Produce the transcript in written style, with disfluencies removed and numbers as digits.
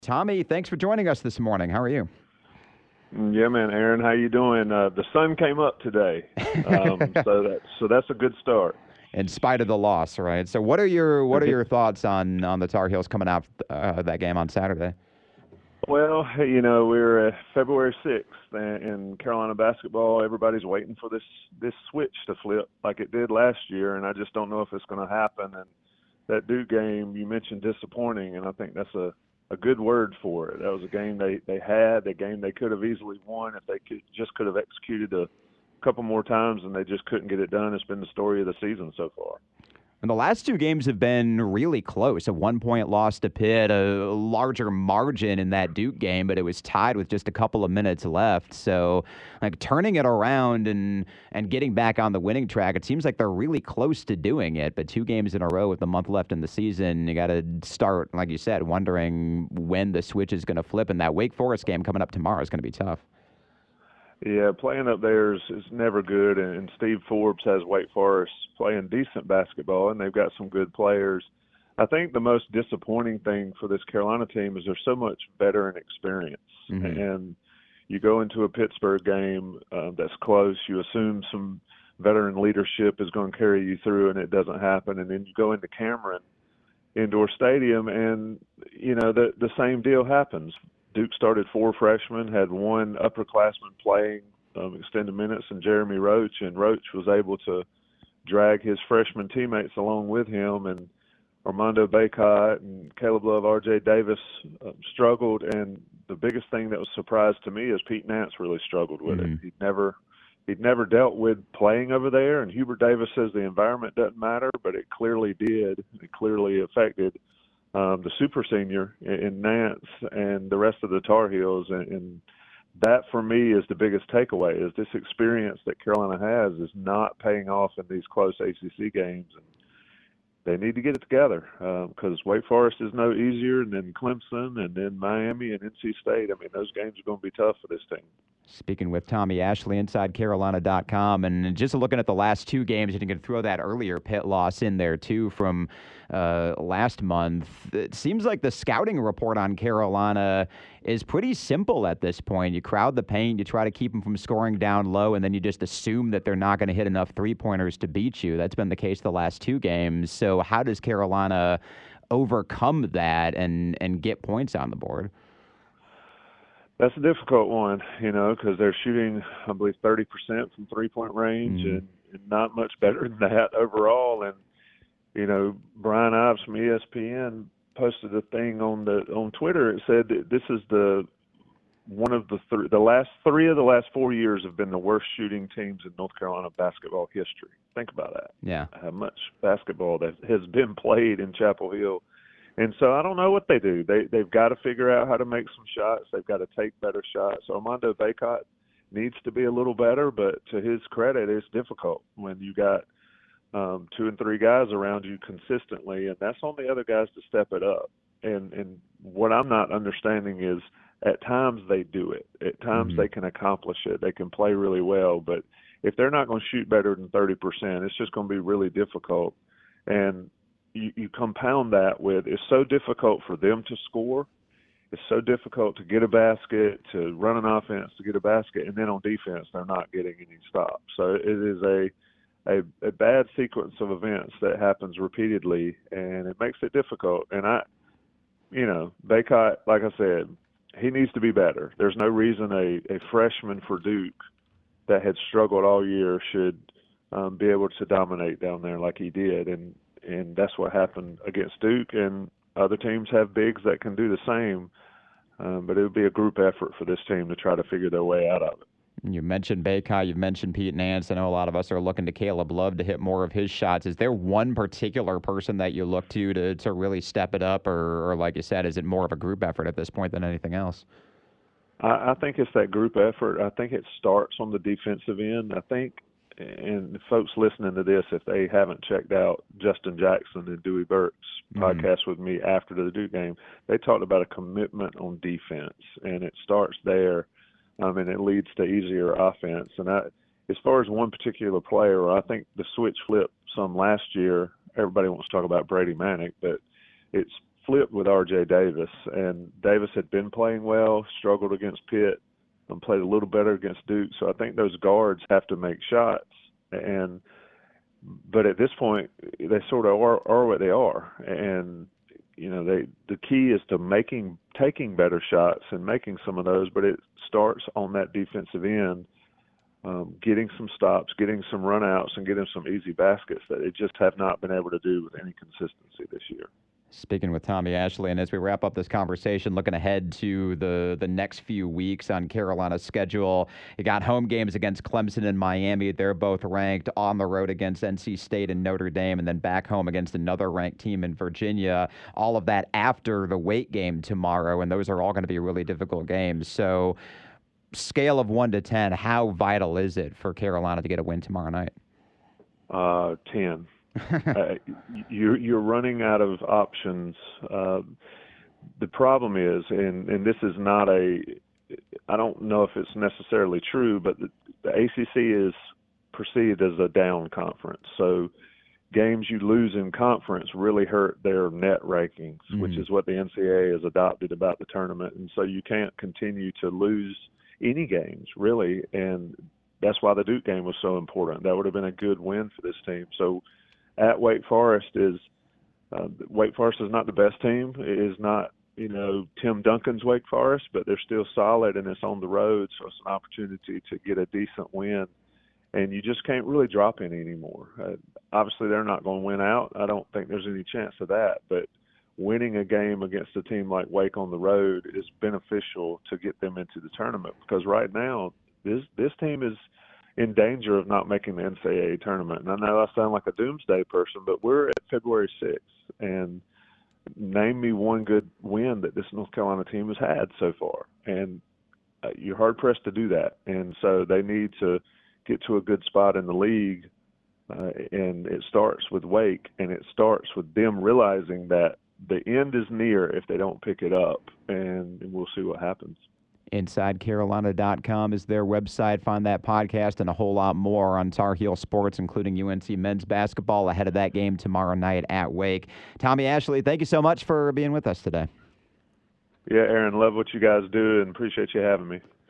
Tommy, thanks for joining us this morning. How are you? Yeah, man, Aaron, how you doing? The sun came up today, so that's a good start. In spite of the loss, right? So, what are your thoughts on the Tar Heels coming out that game on Saturday? Well, we're February 6th, and in Carolina basketball, everybody's waiting for this switch to flip like it did last year, and I just don't know if it's going to happen. And that Duke game, you mentioned disappointing, and I think that's a good word for it. That was a game they had, a game they could have easily won if they could have executed a couple more times, and they just couldn't get it done. It's been the story of the season so far. And the last two games have been really close. A 1 point loss to Pitt, a larger margin in that Duke game, but it was tied with just a couple of minutes left. So, like turning it around and getting back on the winning track, it seems like they're really close to doing it. But 2 games in a row with a month left in the season, you got to start, like you said, wondering when the switch is going to flip. And that Wake Forest game coming up tomorrow is going to be tough. Yeah, playing up there is never good, and Steve Forbes has Wake Forest playing decent basketball, and they've got some good players. I think the most disappointing thing for this Carolina team is there's so much veteran experience, Mm-hmm. and you go into a Pittsburgh game that's close, you assume some veteran leadership is going to carry you through, and it doesn't happen, and then you go into Cameron Indoor Stadium, and the same deal happens. Duke started four freshmen, had one upperclassman playing extended minutes, and Jeremy Roach, and Roach was able to drag his freshman teammates along with him, and Armando Bacot and Caleb Love, R.J. Davis struggled, and the biggest thing that was a surprise to me is Pete Nance really struggled with it. Mm-hmm. He'd never dealt with playing over there, and Hubert Davis says the environment doesn't matter, but it clearly did. It clearly affected the super senior in Nance and the rest of the Tar Heels, and that for me is the biggest takeaway: is this experience that Carolina has is not paying off in these close ACC games, and they need to get it together because Wake Forest is no easier, and then Clemson, and then Miami and NC State. I mean, those games are going to be tough for this team. Speaking with Tommy Ashley, InsideCarolina.com, and just looking at the last two games, and you can throw that earlier Pitt loss in there too from last month. It seems like the scouting report on Carolina is pretty simple at this point. You crowd the paint, you try to keep them from scoring down low, and then you just assume that they're not going to hit enough three-pointers to beat you. That's been the case the last two games. So how does Carolina overcome that and get points on the board? That's a difficult one, because they're shooting, I believe, 30% from three-point range, Mm. and not much better than that overall. And Brian Ives from ESPN posted a thing on Twitter. It said that this is the one of the last 4 years have been the worst shooting teams in North Carolina basketball history. Think about that. Yeah. How much basketball that has been played in Chapel Hill. And so I don't know what they do. They've got to figure out how to make some shots. They've got to take better shots. Armando Bacot needs to be a little better, but to his credit, it's difficult when you got two and three guys around you consistently, and that's on the other guys to step it up. And what I'm not understanding is at times they do it. At times Mm-hmm. they can accomplish it. They can play really well, but if they're not going to shoot better than 30%, it's just going to be really difficult. And you compound that with it's so difficult for them to score. It's so difficult to get a basket, to run an offense, to get a basket, and then on defense they're not getting any stops. So it is a bad sequence of events that happens repeatedly, and it makes it difficult. And Bacot, like I said, he needs to be better. There's no reason a freshman for Duke that had struggled all year should be able to dominate down there like he did, and that's what happened against Duke. And other teams have bigs that can do the same, but it would be a group effort for this team to try to figure their way out of it. You mentioned Bacot, you've mentioned Pete Nance. I know a lot of us are looking to Caleb Love to hit more of his shots. Is there one particular person that you look to really step it up, or like you said, is it more of a group effort at this point than anything else? I think it's that group effort. I think it starts on the defensive end. I think, and folks listening to this, if they haven't checked out Justin Jackson and Dewey Burke's podcast with me after the Duke game, they talked about a commitment on defense, and it starts there, and it leads to easier offense. And as far as one particular player, I think the switch flipped some last year. Everybody wants to talk about Brady Manick, but it's flipped with R.J. Davis, and Davis had been playing well, struggled against Pitt, and played a little better against Duke. So I think those guards have to make shots, but at this point they sort of are what they are, and the key is to taking better shots and making some of those, but it starts on that defensive end. Getting some stops, getting some runouts, and getting some easy baskets that they just have not been able to do with any consistency this year. Speaking with Tommy Ashley, and as we wrap up this conversation, looking ahead to the next few weeks on Carolina's schedule, you got home games against Clemson and Miami. They're both ranked, on the road against NC State and Notre Dame, and then back home against another ranked team in Virginia. All of that after the Wake game tomorrow, and those are all going to be really difficult games. So, scale of 1 to 10, how vital is it for Carolina to get a win tomorrow night? 10. You're running out of options. The problem is, and this is not I don't know if it's necessarily true, but the ACC is perceived as a down conference. So games you lose in conference really hurt their net rankings, which is what the NCAA has adopted about the tournament. And so you can't continue to lose any games, really. And that's why the Duke game was so important. That would have been a good win for this team. So at Wake Forest is not the best team. It is not, Tim Duncan's Wake Forest, but they're still solid, and it's on the road, so it's an opportunity to get a decent win. And you just can't really drop any anymore. Obviously, they're not going to win out. I don't think there's any chance of that. But winning a game against a team like Wake on the road is beneficial to get them into the tournament, because right now this team is in danger of not making the NCAA tournament. And I know I sound like a doomsday person, but we're at February 6th, and name me one good win that this North Carolina team has had so far. And you're hard-pressed to do that. And so they need to get to a good spot in the league, and it starts with Wake, and it starts with them realizing that the end is near if they don't pick it up, and we'll see what happens. InsideCarolina.com is their website. Find that podcast and a whole lot more on Tar Heel Sports, including UNC men's basketball ahead of that game tomorrow night at Wake. Tommy Ashley, thank you so much for being with us today. Yeah, Aaron, love what you guys do and appreciate you having me.